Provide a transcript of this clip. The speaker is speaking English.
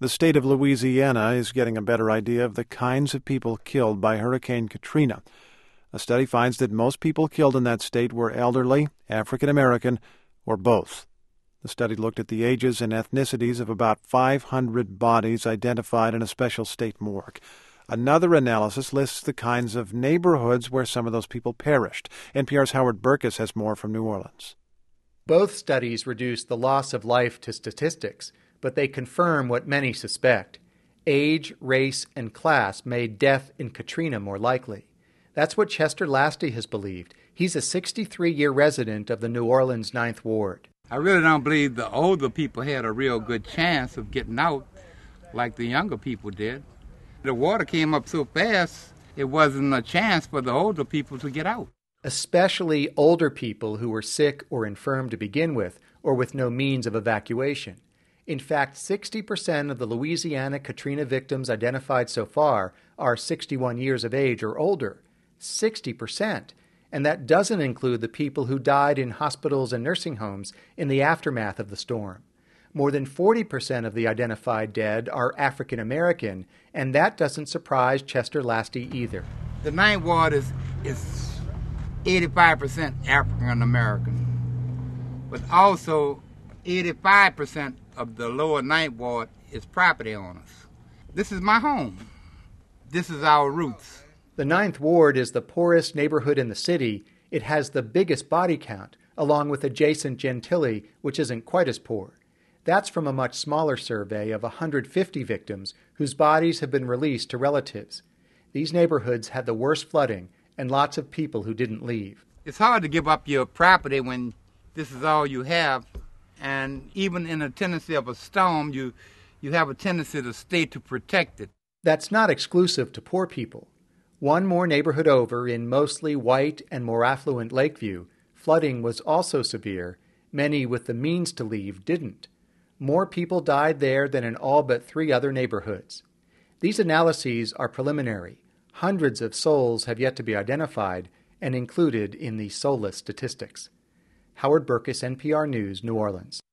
The state of Louisiana is getting a better idea of the kinds of people killed by Hurricane Katrina. A study finds that most people killed in that state were elderly, African American, or both. The study looked at the ages and ethnicities of about 500 bodies identified in a special state morgue. Another analysis lists the kinds of neighborhoods where some of those people perished. NPR's Howard Burkus has more from New Orleans. Both studies reduce the loss of life to statistics, but they confirm what many suspect. Age, race, and class made death in Katrina more likely. That's what Chester Lasty has believed. He's a 63-year resident of the New Orleans 9th Ward. I really don't believe the older people had a real good chance of getting out like the younger people did. The water came up so fast, it wasn't a chance for the older people to get out. Especially older people who were sick or infirm to begin with, or with no means of evacuation. In fact, 60% of the Louisiana Katrina victims identified so far are 61 years of age or older. 60%. And that doesn't include the people who died in hospitals and nursing homes in the aftermath of the storm. More than 40% of the identified dead are African American, and that doesn't surprise Chester Lasty either. The 9th Ward is 85% African American, but also 85% of the lower 9th Ward is property owners. This is my home. This is our roots. The 9th Ward is the poorest neighborhood in the city. It has the biggest body count, along with adjacent Gentilly, which isn't quite as poor. That's from a much smaller survey of 150 victims whose bodies have been released to relatives. These neighborhoods had the worst flooding and lots of people who didn't leave. It's hard to give up your property when this is all you have, and even in a tendency of a storm, you have a tendency to stay to protect it. That's not exclusive to poor people. One more neighborhood over, in mostly white and more affluent Lakeview, flooding was also severe. Many with the means to leave didn't. More people died there than in all but 3 other neighborhoods. These analyses are preliminary. Hundreds of souls have yet to be identified and included in the soulless statistics. Howard Burkus, NPR News, New Orleans.